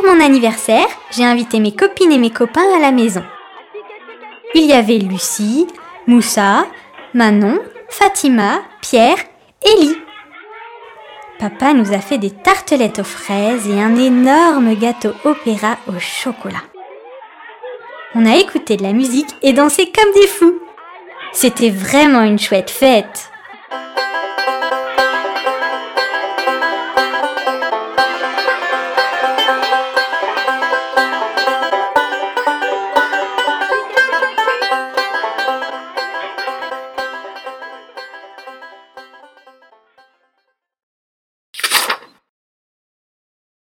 mon anniversaire, j'ai invité mes copines et mes copains à la maison. Il y avait Lucie, Moussa, Manon, Fatima, Pierre, Ellie. Papa nous a fait des tartelettes aux fraises et un énorme gâteau opéra au chocolat. On a écouté de la musique et dansé comme des fous. C'était vraiment une chouette fête.